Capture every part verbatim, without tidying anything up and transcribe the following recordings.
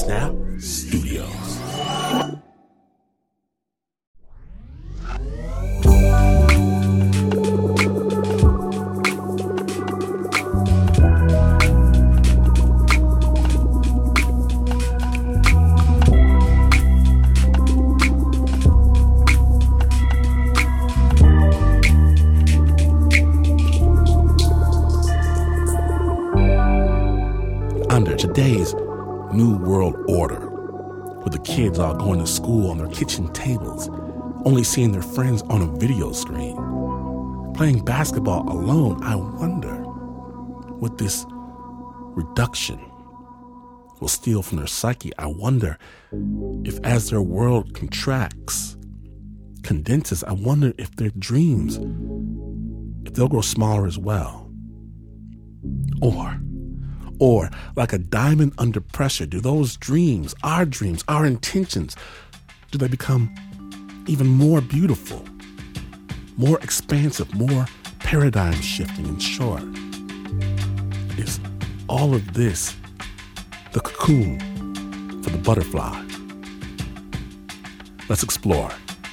Snap Studios. Under today's New World Order, with the kids all going to school on their kitchen tables, only seeing their friends on a video screen, playing basketball alone, I wonder what this reduction will steal from their psyche. I wonder if as their world contracts, condenses, I wonder if their dreams, if they'll grow smaller as well. Or Or, like a diamond under pressure, do those dreams, our dreams, our intentions, do they become even more beautiful, more expansive, more paradigm shifting? In short, is all of this the cocoon for the butterfly? Let's explore.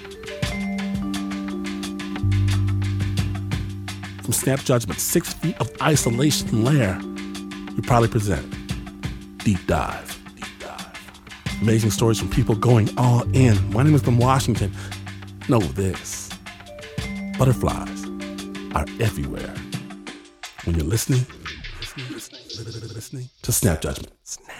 From Snap Judgment's Six Feet of Isolation lair, we proudly present Deep Dive. Deep Dive. Amazing stories from people going all in. My name is Ben Washington. Know this: butterflies are everywhere. When you're listening, listening, listening, listening to Snap Judgment. Snap.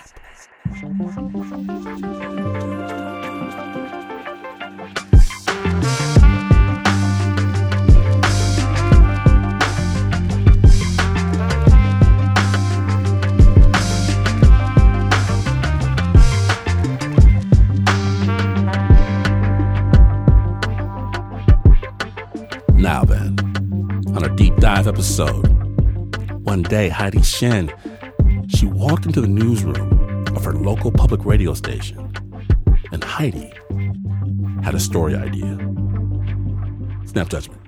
Now then, on our Deep Dive episode, one day Heidi Shen, she walked into the newsroom of her local public radio station, and Heidi had a story idea. Snap Judgment.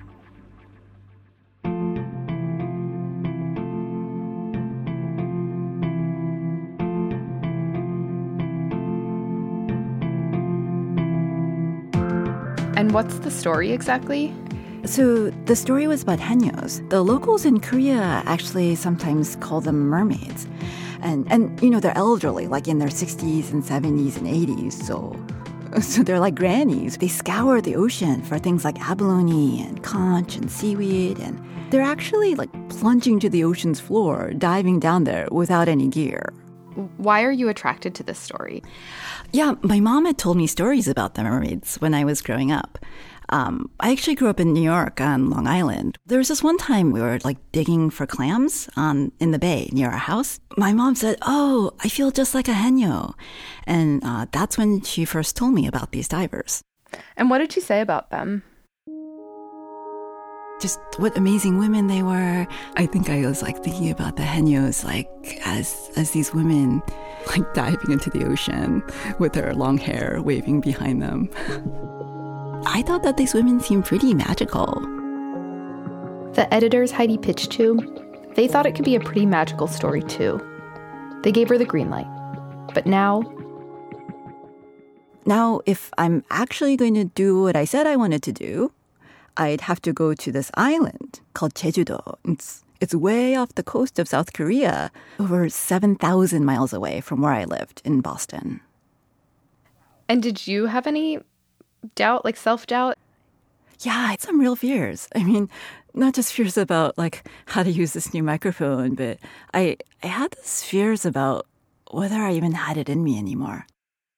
And what's the story exactly? So the story was about haenyos. The locals in Korea actually sometimes call them mermaids. And, and you know, they're elderly, like in their sixties and seventies and eighties. So, so they're like grannies. They scour the ocean for things like abalone and conch and seaweed. And they're actually like plunging to the ocean's floor, diving down there without any gear. Why are you attracted to this story? Yeah, my mom had told me stories about the mermaids when I was growing up. Um, I actually grew up in New York on Long Island. There was this one time we were like digging for clams on in the bay near our house. My mom said, "Oh, I feel just like a haenyo," and uh, that's when she first told me about these divers. And what did she say about them? Just what amazing women they were. I think I was like thinking about the haenyos like as as these women like diving into the ocean with their long hair waving behind them. I thought that these women seemed pretty magical. The editors Heidi pitched to, they thought it could be a pretty magical story too. They gave her the green light. But now... Now, if I'm actually going to do what I said I wanted to do, I'd have to go to this island called Jeju-do. It's, it's way off the coast of South Korea, over seven thousand miles away from where I lived in Boston. And did you have any doubt, like self-doubt? Yeah, I had some real fears. I mean, not just fears about like how to use this new microphone, but I, I had these fears about whether I even had it in me anymore.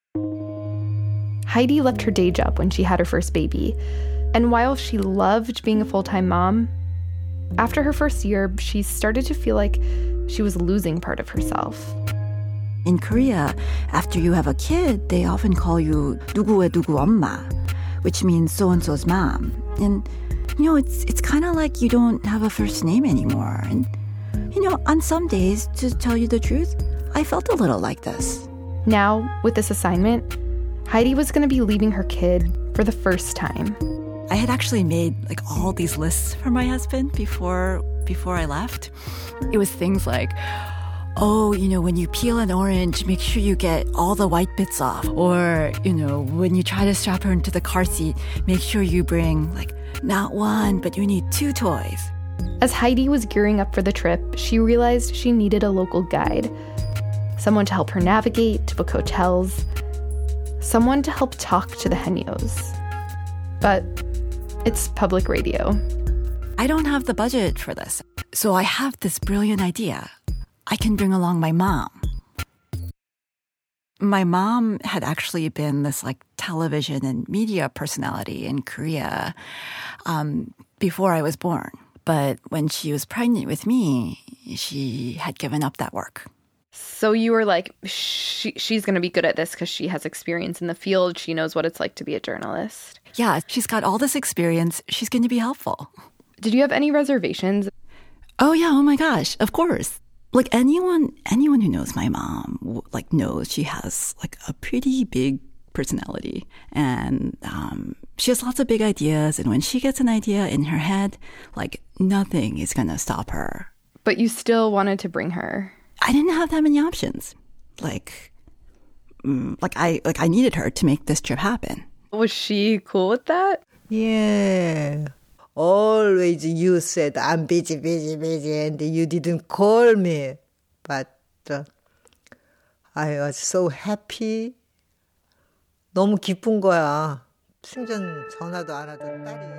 Heidi left her day job when she had her first baby. And while she loved being a full-time mom, after her first year, she started to feel like she was losing part of herself. In Korea, after you have a kid, they often call you 누구의 누구 엄마, which means so-and-so's mom. And, you know, it's it's kind of like you don't have a first name anymore. And, you know, on some days, to tell you the truth, I felt a little like this. Now, with this assignment, Heidi was going to be leaving her kid for the first time. I had actually made like all these lists for my husband before before I left. It was things like, oh, you know, when you peel an orange, make sure you get all the white bits off. Or, you know, when you try to strap her into the car seat, make sure you bring, like, not one, but you need two toys. As Heidi was gearing up for the trip, she realized she needed a local guide. Someone to help her navigate, to book hotels. Someone to help talk to the Haenyos. But it's public radio. I don't have the budget for this. So I have this brilliant idea. I can bring along my mom. My mom had actually been this like television and media personality in Korea um, before I was born. But when she was pregnant with me, she had given up that work. So you were like, she, she's going to be good at this because she has experience in the field. She knows what it's like to be a journalist. Yeah, she's got all this experience. She's going to be helpful. Did you have any reservations? Oh, yeah. Oh, my gosh. Of course. Like anyone, anyone who knows my mom, like knows she has like a pretty big personality, and um, she has lots of big ideas. And when she gets an idea in her head, like nothing is gonna stop her. But you still wanted to bring her. I didn't have that many options. Like, mm, like I like I needed her to make this trip happen. Was she cool with that? Yeah. Always you said, I'm busy, busy, busy, and you didn't call me. But uh, I was so happy. 너무 기쁜 거야. 생전 전화도 안 하던 딸이.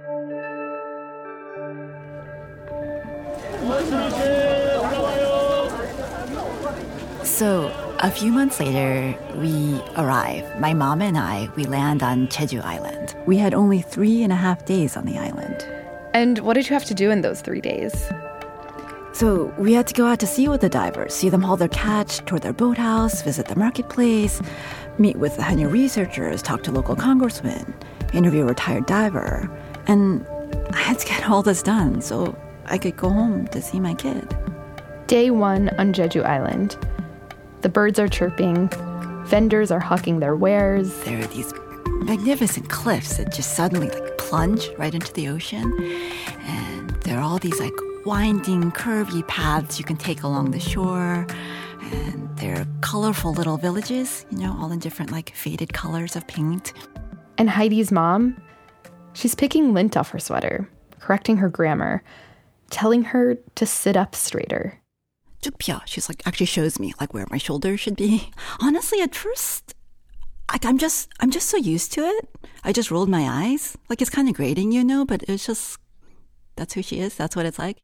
So a few months later, we arrive. My mom and I, we land on Jeju Island. We had only three and a half days on the island. And what did you have to do in those three days? So we had to go out to sea with the divers, see them haul their catch, tour their boathouse, visit the marketplace, meet with the Haenyeo researchers, talk to local congressmen, interview a retired diver. And I had to get all this done so I could go home to see my kid. Day one on Jeju Island. The birds are chirping. Vendors are hawking their wares. There are these magnificent cliffs that just suddenly like plunge right into the ocean. And there are all these like winding, curvy paths you can take along the shore. And there are colorful little villages, you know, all in different like faded colors of paint. And Heidi's mom, she's picking lint off her sweater, correcting her grammar, telling her to sit up straighter. 쭉 펴. She's like, actually shows me like where my shoulders should be. Honestly, at first, like I'm just, I'm just so used to it. I just rolled my eyes. Like it's kind of grating, you know, but it's just, that's who she is. That's what it's like.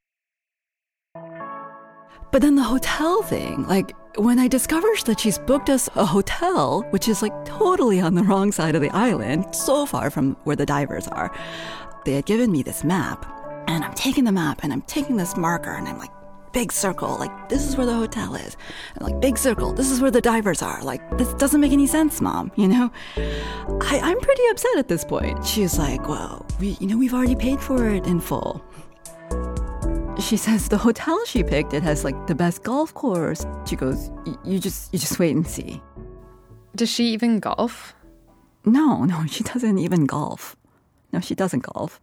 But then the hotel thing, like when I discovered that she's booked us a hotel, which is like totally on the wrong side of the island, so far from where the divers are, they had given me this map. And I'm taking the map and I'm taking this marker and I'm like, big circle, like this is where the hotel is. And like big circle, this is where the divers are. Like this doesn't make any sense, Mom, you know? I, I'm pretty upset at this point. She's like, well, we, you know, we've already paid for it in full. She says the hotel she picked, it has like the best golf course. She goes, you just, you just wait and see. Does she even golf? No, no, she doesn't even golf. No, she doesn't golf.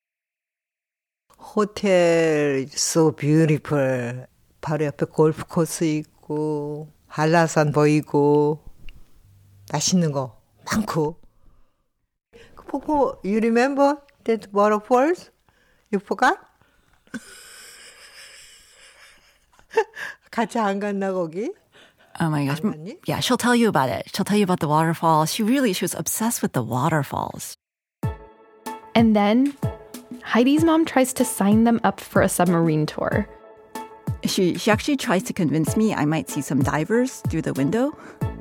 호텔 so beautiful. 바로 옆에 골프 코스 있고 한라산 보이고 맛있는 거 많고. 포포, you remember that waterfalls? You forgot? 같이 안 갔나 거기? Oh my gosh. Yeah, she'll tell you about it. She'll tell you about the waterfalls. She really, she was obsessed with the waterfalls. And then Heidi's mom tries to sign them up for a submarine tour. She she actually tries to convince me I might see some divers through the window.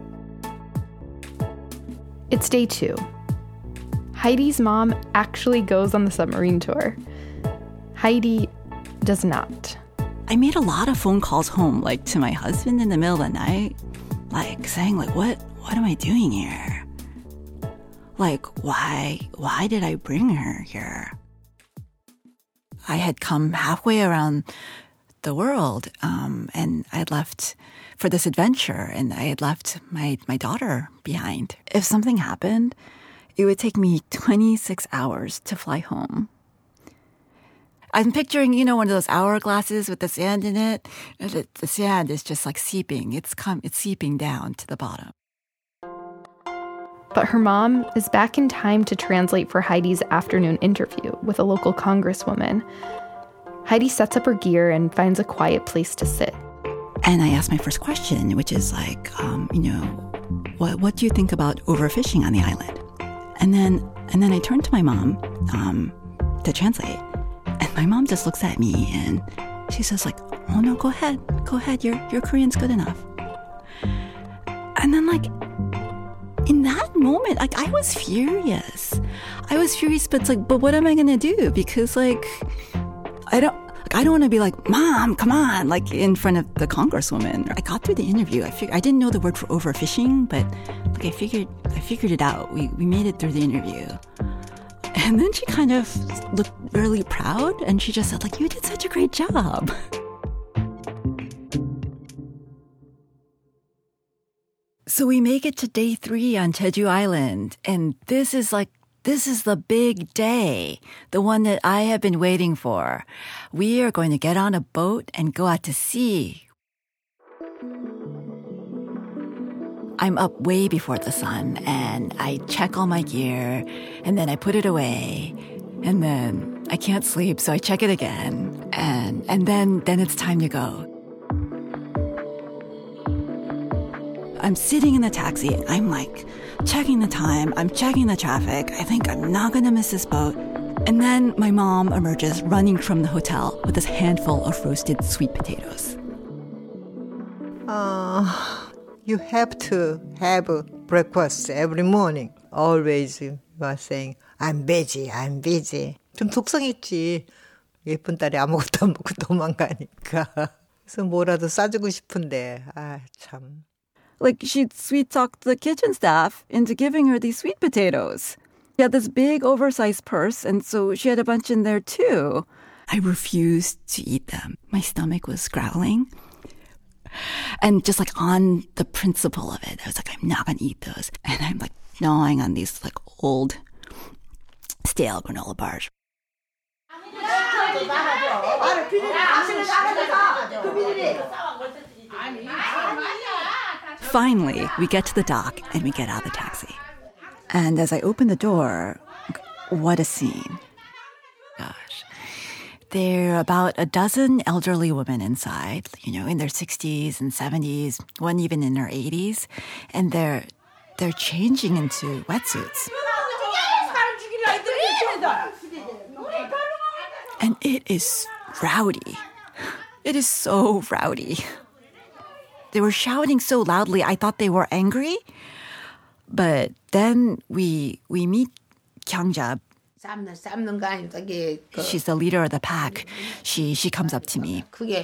It's day two. Heidi's mom actually goes on the submarine tour. Heidi does not. I made a lot of phone calls home, like to my husband in the middle of the night, like saying, like, what what am I doing here? Like, why why did I bring her here? I had come halfway around the world, um, and I had left for this adventure, and I had left my, my daughter behind. If something happened, it would take me twenty-six hours to fly home. I'm picturing, you know, one of those hourglasses with the sand in it. The, the sand is just like seeping. It's come, it's seeping down to the bottom. But her mom is back in time to translate for Heidi's afternoon interview with a local congresswoman. Heidi sets up her gear and finds a quiet place to sit. And I asked my first question, which is like, um, you know, what what do you think about overfishing on the island? And then and then I turned to my mom um, to translate. And my mom just looks at me and she says like, oh no, go ahead. Go ahead. Your your Korean's good enough. And then like, in that moment, like I was furious. I was furious, but it's like, but what am I going to do? Because like, I don't, like, I don't want to be like, Mom, come on, like in front of the congresswoman. I got through the interview. I figured, I didn't know the word for overfishing, but like I figured, I figured it out. We we made it through the interview. And then she kind of looked really proud and she just said like, you did such a great job. So we make it to day three on Jeju Island, and this is like, this is the big day, the one that I have been waiting for. We are going to get on a boat and go out to sea. I'm up way before the sun, and I check all my gear, and then I put it away, and then I can't sleep, so I check it again, and and then then it's time to go. I'm sitting in the taxi. I'm like checking the time. I'm checking the traffic. I think I'm not going to miss this boat. And then my mom emerges running from the hotel with this handful of roasted sweet potatoes. Uh, you have to have breakfast every morning. Always you are saying, I'm busy, I'm busy. 좀 속상했지. 예쁜 딸이 아무것도 안 먹고 도망가니까. 그래서 뭐라도 싸주고 싶은데, 아, 참. Like, she'd sweet-talked the kitchen staff into giving her these sweet potatoes. She had this big, oversized purse, and so she had a bunch in there, too. I refused to eat them. My stomach was growling. And just, like, on the principle of it, I was like, I'm not going to eat those. And I'm, like, gnawing on these, like, old, stale granola bars. Finally, we get to the dock and we get out of the taxi. And as I open the door, what a scene. Gosh. There are about a dozen elderly women inside, you know, in their sixties and seventies, one even in her eighties, and they're they're changing into wetsuits. And it is rowdy. It is so rowdy. They were shouting so loudly, I thought they were angry. But then we we meet Kyungja. She's the leader of the pack. She she comes up to me.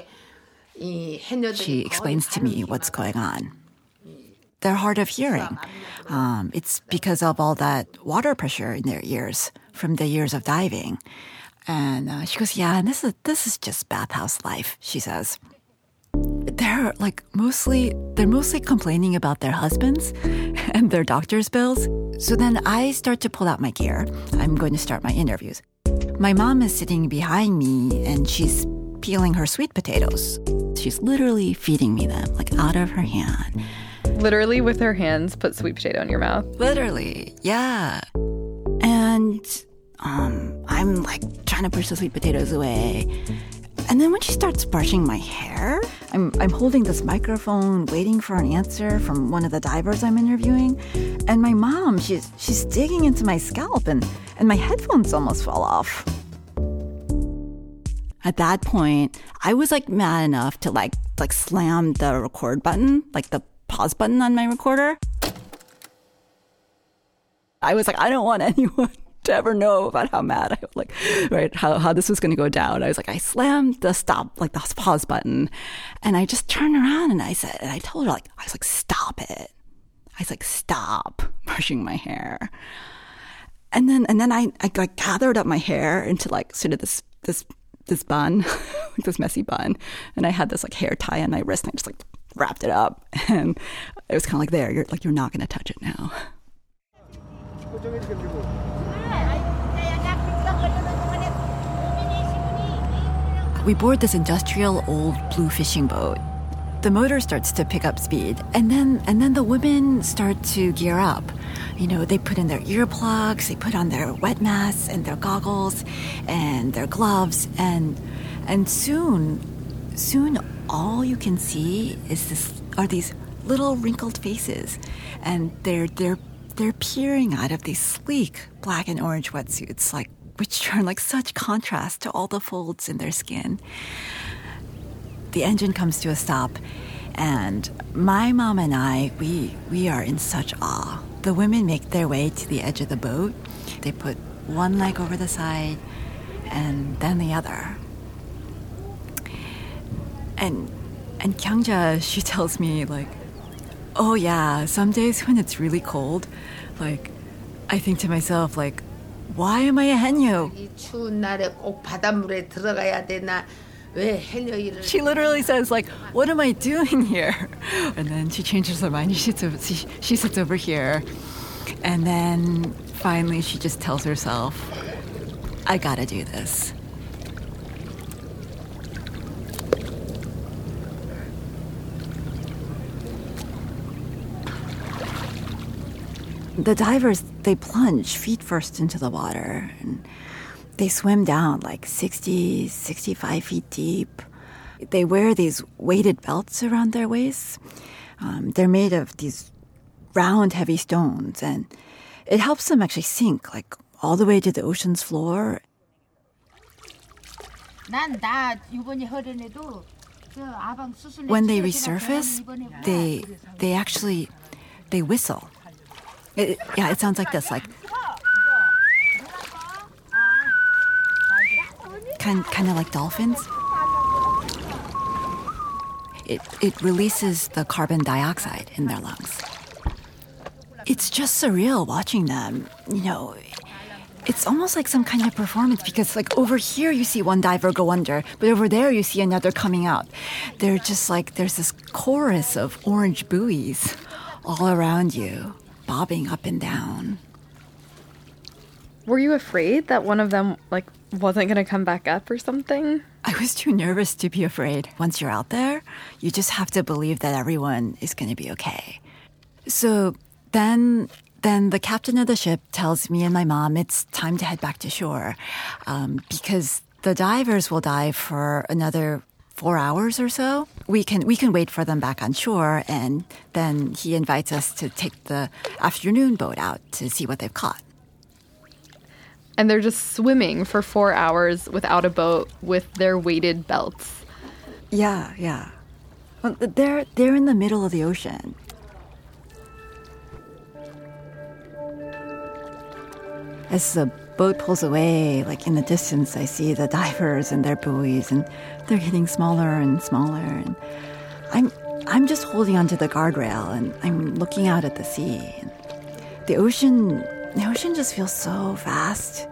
She explains to me what's going on. They're hard of hearing. Um, it's because of all that water pressure in their ears from the years of diving. And uh, she goes, yeah, this is this is just bathhouse life, she says. They're like mostly, they're mostly complaining about their husbands and their doctor's bills. So then I start to pull out my gear. I'm going to start my interviews. My mom is sitting behind me and she's peeling her sweet potatoes. She's literally feeding me them, like out of her hand. Literally with her hands, put sweet potato in your mouth. Literally, yeah. And um, I'm like trying to push the sweet potatoes away. And then when she starts brushing my hair, I'm I'm holding this microphone, waiting for an answer from one of the divers I'm interviewing. And my mom, she's she's digging into my scalp, and, and my headphones almost fell off. At that point, I was like mad enough to like like slam the record button, like the pause button on my recorder. I was like, I don't want anyone to ever know about how mad I was, like, right, how, how this was going to go down. I was like, I slammed the stop, like the pause button, and I just turned around and I said, and I told her, like, I was like, stop it. I was like, stop brushing my hair. And then, and then I, I like gathered up my hair into like sort of this, this, this bun, like this messy bun. And I had this like hair tie on my wrist and I just like wrapped it up. And it was kind of like, there, you're like, you're not going to touch it now. we board this industrial old blue fishing boat. The motor starts to pick up speed, and then and then the women start to gear up. You know, they put in their earplugs, they put on their wet masks and their goggles and their gloves, and and soon, soon all you can see is this are these little wrinkled faces, and they're they're they're peering out of these sleek black and orange wetsuits, like which turn like such contrast to all the folds in their skin. The engine comes to a stop, and my mom and I, we we are in such awe. The women make their way to the edge of the boat. They put one leg over the side, and then the other. And and Kyungja, she tells me, like, oh yeah, some days when it's really cold, like, I think to myself, like, why am I a haenyeo? 이 추운 날에 꼭 바닷물에 들어가야 되나? She literally says, like, what am I doing here? And then she changes her mind. She sits over, she, she sits over here. And then finally she just tells herself, I gotta do this. The divers, they plunge feet first into the water, and they swim down like sixty, sixty-five feet deep. They wear these weighted belts around their waists. Um, they're made of these round, heavy stones, and it helps them actually sink like all the way to the ocean's floor. When they resurface, they they actually they whistle. It, yeah, it sounds like this, like. Kind, kind of like dolphins. It, it releases the carbon dioxide in their lungs. It's just surreal watching them. You know, it's almost like some kind of performance, because like over here you see one diver go under, but over there you see another coming out. They're just like, there's this chorus of orange buoys all around you, bobbing up and down. Were you afraid that one of them, like, wasn't going to come back up or something? I was too nervous to be afraid. Once you're out there, you just have to believe that everyone is going to be okay. So then then the captain of the ship tells me and my mom it's time to head back to shore, um, because the divers will dive for another four hours or so. We can we can wait for them back on shore, and then he invites us to take the afternoon boat out to see what they've caught. And they're just swimming for four hours without a boat with their weighted belts. Yeah, yeah. Well, they're they're in the middle of the ocean. As the boat pulls away, like in the distance, I see the divers and their buoys, and they're getting smaller and smaller. And I'm I'm just holding onto the guardrail, and I'm looking out at the sea. And the ocean. The ocean just feels so vast.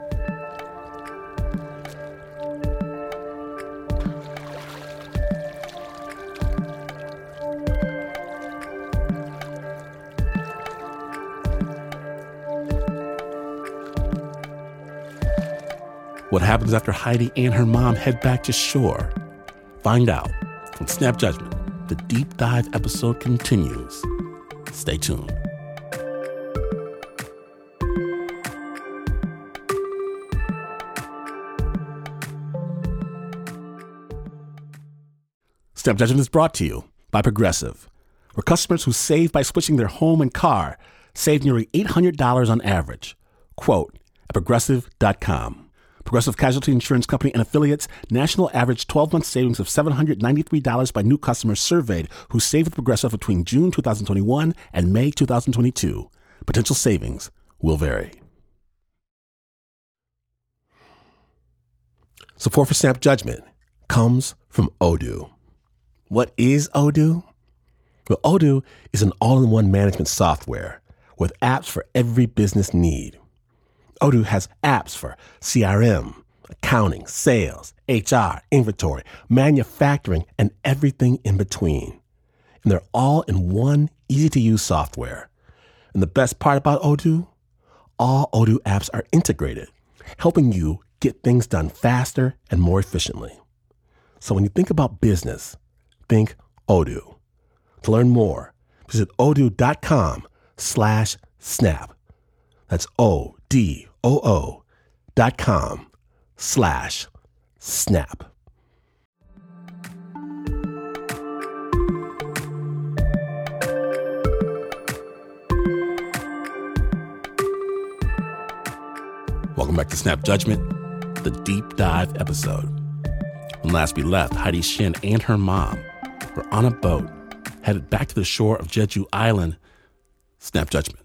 What happens after Heidi and her mom head back to shore? Find out on Snap Judgment. The deep dive episode continues. Stay tuned. Snap Judgment is brought to you by Progressive, where customers who save by switching their home and car save nearly eight hundred dollars on average. Quote at progressive dot com. Progressive Casualty Insurance Company and affiliates, national average twelve-month savings of seven hundred ninety-three dollars by new customers surveyed who saved with Progressive between June twenty twenty-one and May twenty twenty-two. Potential savings will vary. Support for Snap Judgment comes from Odoo. What is Odoo? Well, Odoo is an all-in-one management software with apps for every business need. Odoo has apps for C R M, accounting, sales, H R, inventory, manufacturing, and everything in between. And they're all in one easy-to-use software. And the best part about Odoo? All Odoo apps are integrated, helping you get things done faster and more efficiently. So when you think about business, think Odoo. To learn more, visit odoo.com slash snap. That's O-D-O-O dot com slash snap. Welcome back to Snap Judgment, the deep dive episode. When last we left, Heidi Shin and her mom were on a boat headed back to the shore of Jeju Island. Snap Judgment.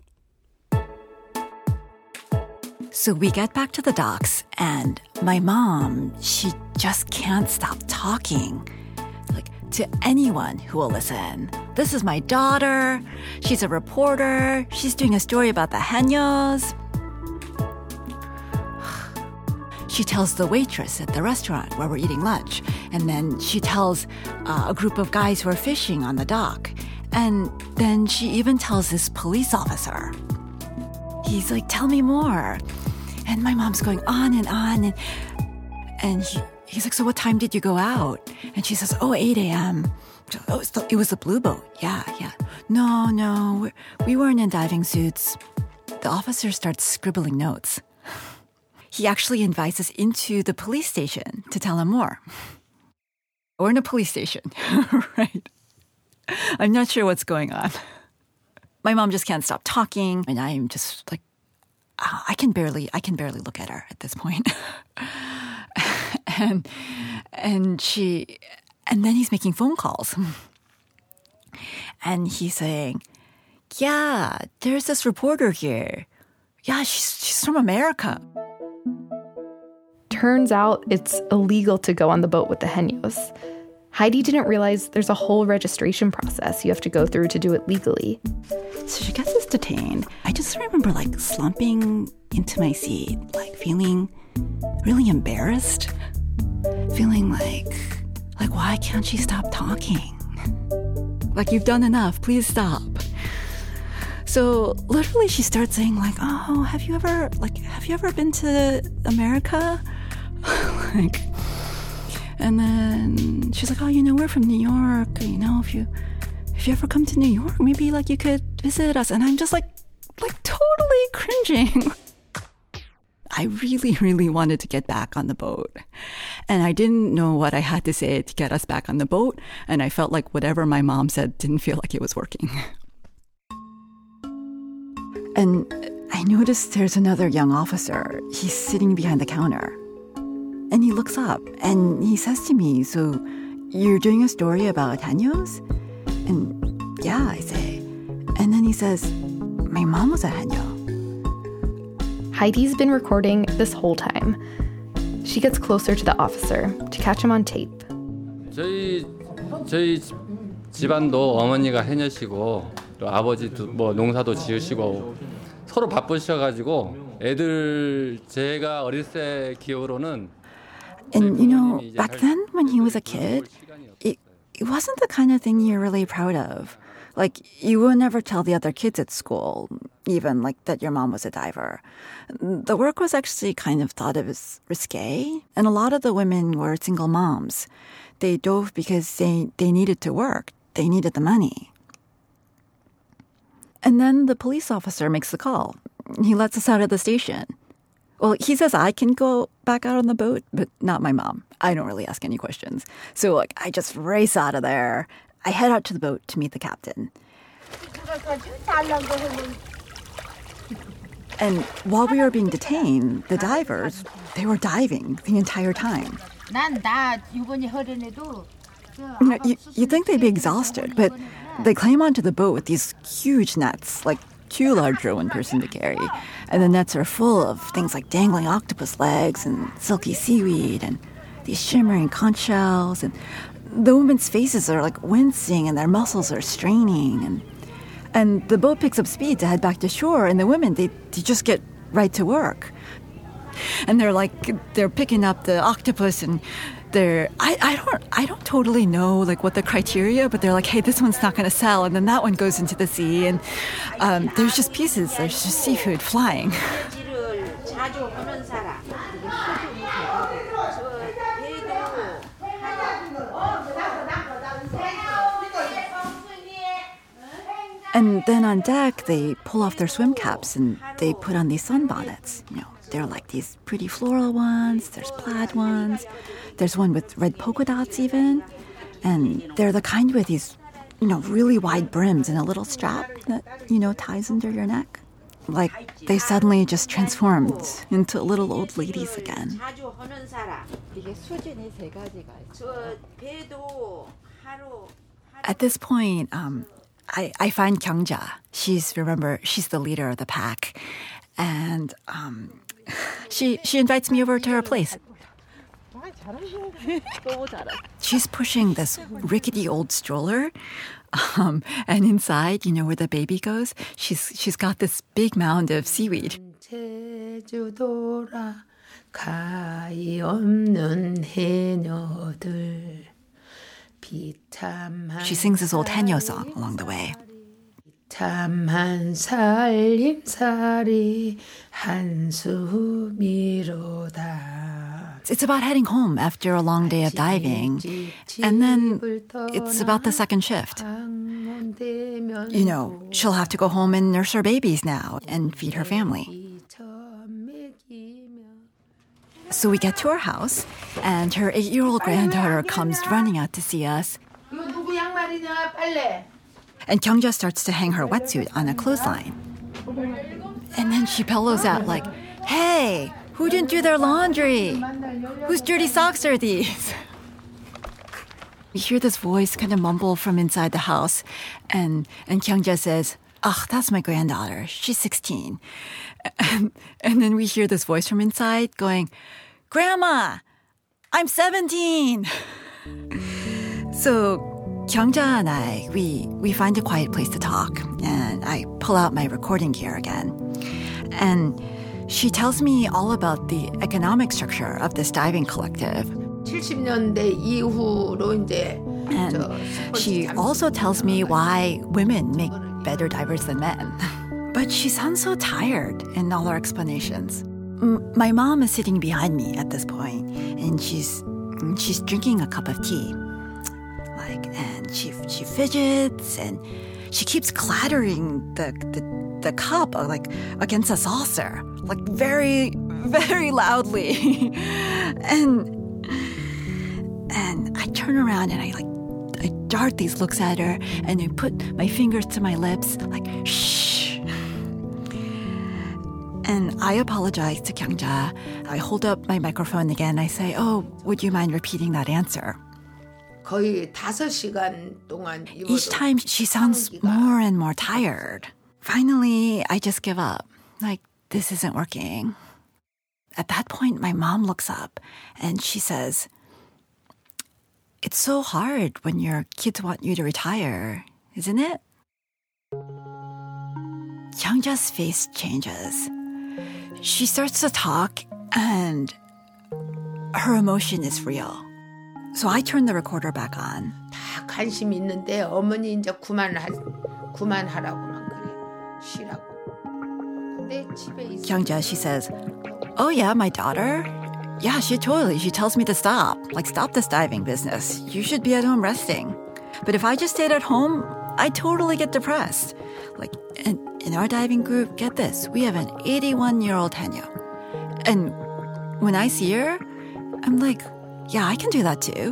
So we get back to the docks, and my mom, she just can't stop talking. Like, to anyone who will listen. This is my daughter. She's a reporter. She's doing a story about the Hanyos. She tells the waitress at the restaurant where we're eating lunch. And then she tells uh, a group of guys who are fishing on the dock. And then she even tells this police officer. He's like, tell me more. And my mom's going on and on. And, and he, he's like, so what time did you go out? And she says, oh, eight a.m. Oh, it's the, it was the blue boat. Yeah, yeah. No, no, we weren't in diving suits. The officer starts scribbling notes. He actually invites us into the police station to tell him more. We're in a police station, right? I'm not sure what's going on. My mom just can't stop talking, and I'm just like, oh, I can barely, I can barely look at her at this point. and and she, and then he's making phone calls, and he's saying, "Yeah, there's this reporter here. Yeah, she's she's from America." Turns out it's illegal to go on the boat with the Hanyos. Heidi didn't realize there's a whole registration process you have to go through to do it legally. So she gets us detained. I just remember like slumping into my seat, like feeling really embarrassed, feeling like, like, why can't she stop talking? Like, you've done enough, please stop. So literally she starts saying like, oh, have you ever, like, have you ever been to America? like, and then she's like, oh, you know, we're from New York. You know, if you, if you ever come to New York, maybe like you could visit us. And I'm just like, like totally cringing. I really, really wanted to get back on the boat. And I didn't know what I had to say to get us back on the boat. And I felt like whatever my mom said didn't feel like it was working. And I noticed there's another young officer. He's sitting behind the counter. And he looks up and he says to me, so you're doing a story about Hanyos? And yeah, I say. And then he says, my mom was a Hanyo. Heidi's been recording this whole time. She gets closer to the officer to catch him on tape. 저희 저희 집안도 어머니가 해녀시고 또 아버지도 뭐 농사도 지으시고 서로 바쁘셔가지고 애들 제가 어릴 때 기억으로는. And you know, back then when he was a kid, it, it wasn't the kind of thing you're really proud of. Like, you would never tell the other kids at school, even like that your mom was a diver. The work was actually kind of thought of as risque. And a lot of the women were single moms. They dove because they, they needed to work. They needed the money. And then the police officer makes the call. He lets us out of the station. Well, he says I can go back out on the boat, but not my mom. I don't really ask any questions. So, like, I just race out of there. I head out to the boat to meet the captain. And while we were being detained, the divers, they were diving the entire time. You know, you, you'd think they'd be exhausted, but they climb onto the boat with these huge nets, like too large for one person to carry. And the nets are full of things like dangling octopus legs and silky seaweed and these shimmering conch shells. And the women's faces are like wincing and their muscles are straining. And and the boat picks up speed to head back to shore. And the women, they, they just get right to work. And they're like, they're picking up the octopus and they're, I, I don't I don't totally know like what the criteria, but they're like, hey, this one's not going to sell. And then that one goes into the sea. And um, there's just pieces, there's just seafood flying. And then on deck, they pull off their swim caps and they put on these sunbonnets. You know, they're like these pretty floral ones. There's plaid ones. There's one with red polka dots even. And they're the kind with these, you know, really wide brims and a little strap that, you know, ties under your neck. Like they suddenly just transformed into little old ladies again. At this point, um, I, I find Kyungja. She's, remember, she's the leader of the pack. And um, she she invites me over to her place. She's pushing this rickety old stroller. Um, and inside, you know, where the baby goes, she's she's got this big mound of seaweed. She sings this old Haenyeo song along the way. It's about heading home after a long day of diving, and then it's about the second shift. You know, she'll have to go home and nurse her babies now and feed her family. So we get to her house, and her eight-year-old granddaughter comes running out to see us. And Kyungja starts to hang her wetsuit on a clothesline. And then she bellows out like, "Hey, who didn't do their laundry? Whose dirty socks are these?" We hear this voice kind of mumble from inside the house, and, and Kyungja says, "Oh, that's my granddaughter. She's sixteen. And, and then we hear this voice from inside going, "Grandma, I'm seventeen. So Kyungja and I, we, we find a quiet place to talk, and I pull out my recording gear again. And she tells me all about the economic structure of this diving collective. 칠십 년대 이후로 이제 And she also tells me why women make better divers than men. But she sounds so tired in all her explanations. M- my mom is sitting behind me at this point, and she's she's drinking a cup of tea. Like, and she she fidgets, and she keeps clattering the the, the cup like against a saucer, like very very loudly. and and I turn around and I like I dart these looks at her, and I put my fingers to my lips, like shh. And I apologize to Kyungja. I hold up my microphone again. I say, "Oh, would you mind repeating that answer?" 거의 다섯 시간 동안 Each time she sounds more and more tired. Finally, I just give up. Like, this isn't working. At that point, my mom looks up and she says, "It's so hard when your kids want you to retire, isn't it?" Kyungja's face changes. She starts to talk, and her emotion is real. So I turn the recorder back on. 다 관심 있는데 어머니 이제 그만하 그만하라고만 그래. 쉬라고. 근데 집에 있어. Kyungja, she says, "Oh yeah, my daughter? Yeah, she totally, she tells me to stop. Like, stop this diving business. You should be at home resting. But if I just stayed at home, I totally get depressed. Like, and in our diving group, get this, we have an eighty-one-year-old Haenyeo. And when I see her, I'm like, yeah, I can do that too."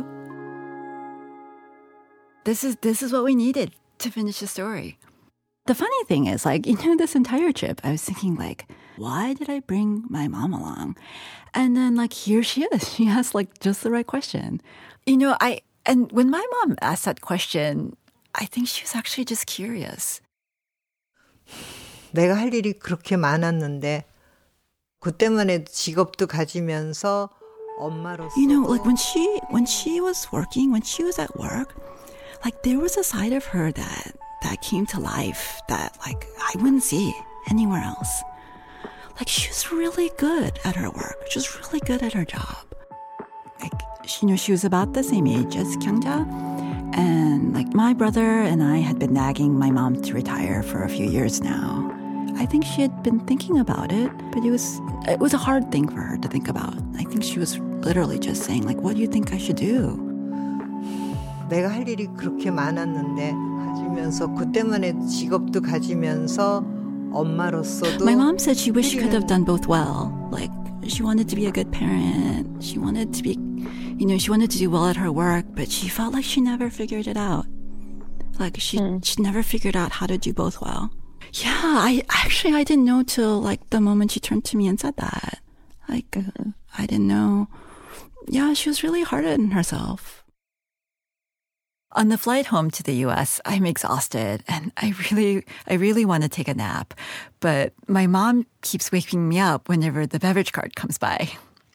This is this is what we needed to finish the story. The funny thing is, like, you know, this entire trip, I was thinking, like, why did I bring my mom along? And then, like, here she is. She asked, like, just the right question. You know, I, and when my mom asked that question, I think she was actually just curious. 내가 할 일이 그렇게 많았는데 그때만 해도 직업도 가지면서 엄마로서 You know, like when she when she was working, when she was at work, like there was a side of her that that came to life that like I wouldn't see anywhere else. Like she was really good at her work. She was really good at her job. Like she, you know, she was about the same age as Kyungja. And like my brother and I had been nagging my mom to retire for a few years now. I think she had been thinking about it, but it was it was a hard thing for her to think about. I think she was literally just saying like, "What do you think I should do?" 내가 할 일이 그렇게 많았는데 가지면 가지면서 그때만의 직업도 가지면서 엄마로서도 My mom said she wished she could have done both well. Like, she wanted to be a good parent. She wanted to be, you know, she wanted to do well at her work, but she felt like she never figured it out. Like, she, mm. she never figured out how to do both well. Yeah, I actually, I didn't know till, like, the moment she turned to me and said that. Like, mm-hmm. I didn't know. Yeah, she was really hard on herself. On the flight home to the U S, I'm exhausted and I really, I really want to take a nap. But my mom keeps waking me up whenever the beverage cart comes by.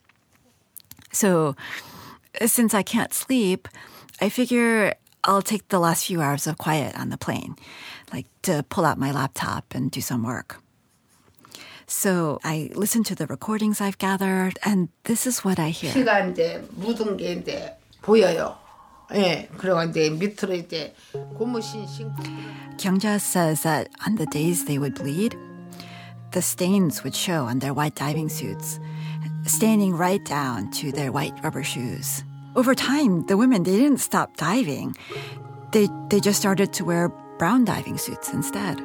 So since I can't sleep, I figure I'll take the last few hours of quiet on the plane, like to pull out my laptop and do some work. So I listen to the recordings I've gathered, and this is what I hear. 피가 이제 묻은 게 이제 보여요. 예, 그리고 이제 밑으로 이제 고무신 신고. Kyungja says that on the days they would bleed, the stains would show on their white diving suits, staining right down to their white rubber shoes. Over time, the women, they didn't stop diving. They they just started to wear brown diving suits instead.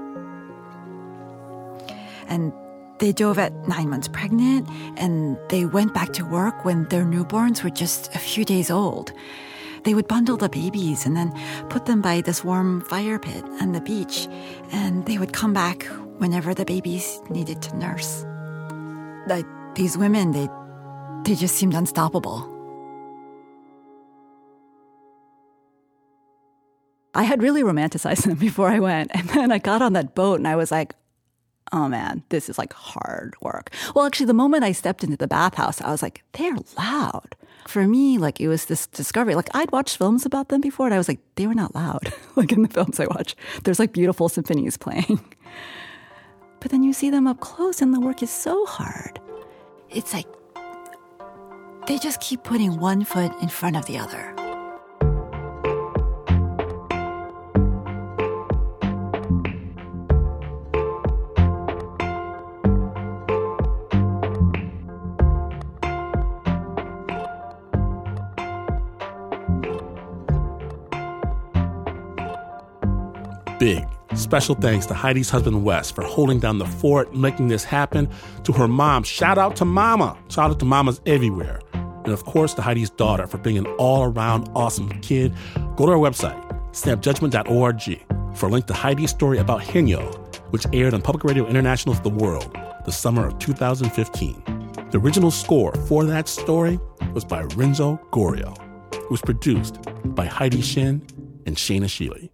And they dove at nine months pregnant, and they went back to work when their newborns were just a few days old. They would bundle the babies and then put them by this warm fire pit on the beach, and they would come back whenever the babies needed to nurse. Like, these women, they they just seemed unstoppable. I had really romanticized them before I went, and then I got on that boat and I was like, oh man, this is like hard work. Well, actually, the moment I stepped into the bathhouse, I was like, they're loud. For me, like, it was this discovery. Like, I'd watched films about them before, and I was like, they were not loud. Like, in the films I watch, there's like beautiful symphonies playing. But then you see them up close, and the work is so hard. It's like they just keep putting one foot in front of the other. Big special thanks to Heidi's husband, Wes, for holding down the fort, making this happen. To her mom, shout out to Mama. Shout out to mamas everywhere. And of course, to Heidi's daughter for being an all-around awesome kid. Go to our website, snap judgment dot org, for a link to Heidi's story about Haenyeo, which aired on Public Radio International to the world the summer of two thousand fifteen. The original score for that story was by Renzo Goryo. It was produced by Heidi Shin and Shayna Shealy.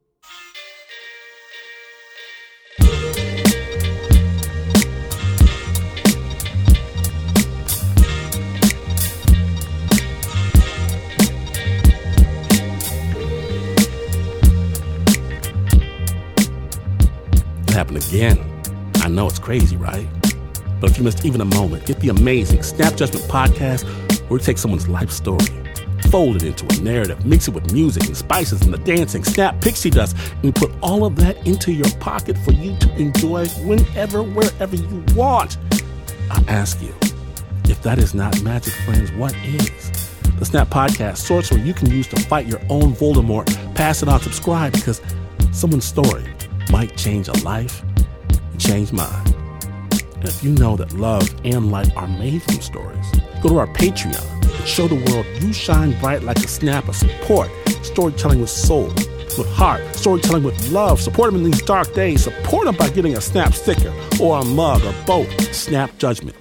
Happen again. I know it's crazy, right? But if you missed even a moment, get the amazing Snap Judgment podcast, where we take someone's life story, fold it into a narrative, mix it with music and spices and the dancing, snap pixie dust, and we put all of that into your pocket for you to enjoy whenever, wherever you want. I ask you, if that is not magic, friends, what is? The Snap Podcast, source where you can use to fight your own Voldemort. Pass it on, subscribe, because someone's story might change a life and change mine. And if you know that love and light are made from stories, go to our Patreon and show the world you shine bright like a snap of support. Storytelling with soul, with heart, storytelling with love. Support them in these dark days. Support them by getting a Snap sticker or a mug or both. Snap Judgment.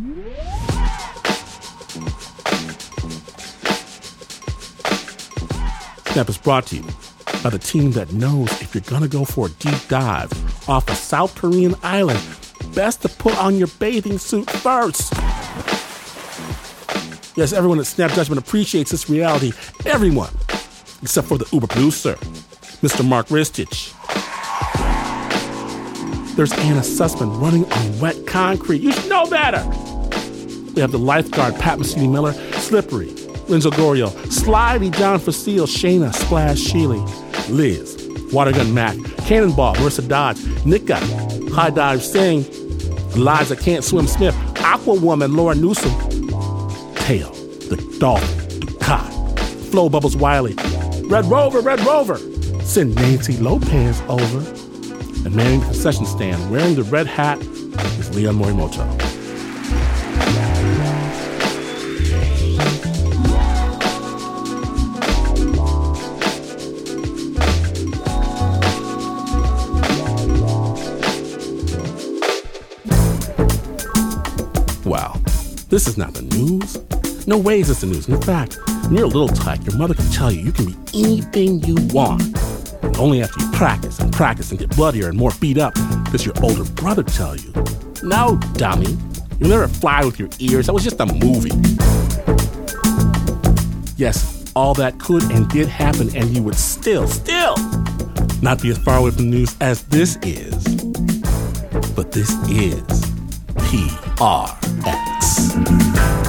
Snap is brought to you by the team that knows if you're gonna go for a deep dive off a South Korean island, best to put on your bathing suit first. Yes, everyone at Snap Judgment appreciates this reality. Everyone, except for the Uber producer, Mister Mark Ristich. There's Anna Sussman running on wet concrete. You should know better. We have the lifeguard, Pat Mesiti-Miller, Slippery, Renzo Goryo, Slidey, John Facile, Shayna, Splash, Shealy, Liz, Watergun Mac, Cannonball, Marissa Dodge, Nika, High Dive Singh, Eliza Can't Swim Smith, Aqua Woman, Laura Newsom, Tail, the Dolphin, Ducat, Flo Bubbles Wiley, Red Rover, Red Rover, Send Nancy Lopez over. And manning the concession stand wearing the red hat is Leon Morimoto. Wow, this is not the news. No way is this the news. In fact, when you're a little tyke, your mother can tell you you can be anything you want. And only after you practice and practice and get bloodier and more beat up does your older brother tell you, no, dummy, you'll never fly with your ears. That was just a movie. Yes, all that could and did happen, and you would still, still not be as far away from the news as this is. But this is P R X.